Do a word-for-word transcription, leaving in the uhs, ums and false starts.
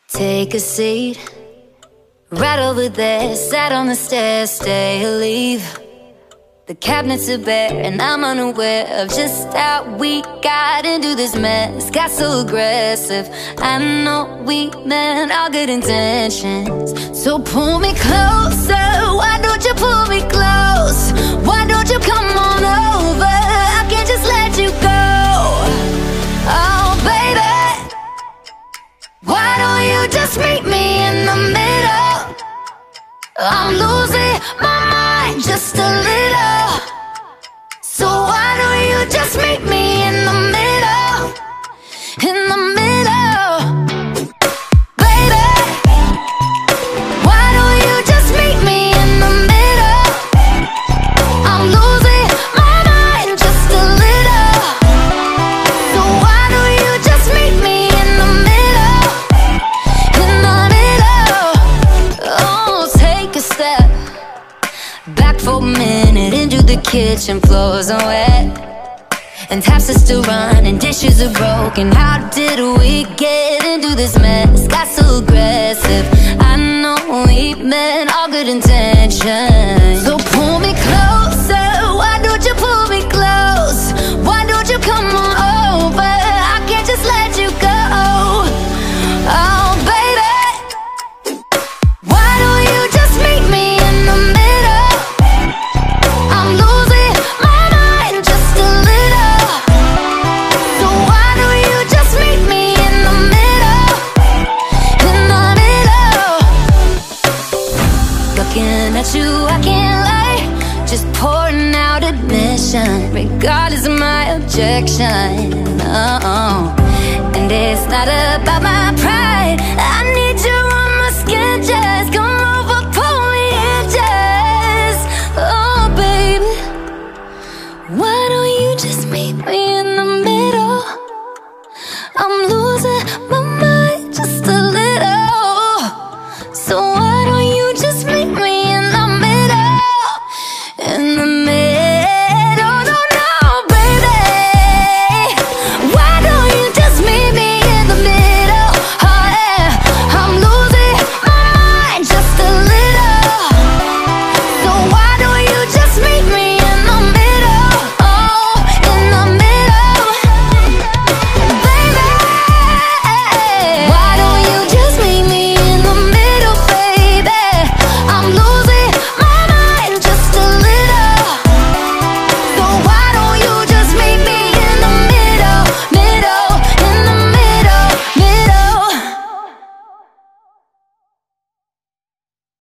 Take a seat right over there, sat on the stairs, stay or leave. The cabinets are bare and I'm unaware of just how we got into this mess. Got so aggressive, I know we meant all good intentions. So pull me closer, why don't you pull me close? Why don't you come on over, I can't just let you go. Oh baby, why don't you just meet me in the middle? I'm losing my mind just a little. So why don't you just meet me in the middle? In the middle, baby. Why don't you just meet me in the middle? I'm losing my mind just a little. So why don't you just meet me in the middle? In the middle. Oh, take a step back for a minute into the kitchen. Floors are wet and taps are still running, dishes are broken. How did we get into this mess? Got so aggressive, I know we meant all good intentions. So pull me closer, why don't you pull me close? Why don't you come on over, I can't just let you go. Oh baby, why don't you just meet me in the middle? I'm losing my mind just a little. So why don't you just meet me in the middle? In the middle. Looking at you, I can't lie, just pouring out admission, regardless of my objection. Oh, and it's not about my pride, I need you on my skin, just come over, pull me in, just. Oh baby, why don't you just meet me in the middle? I'm losing my mind.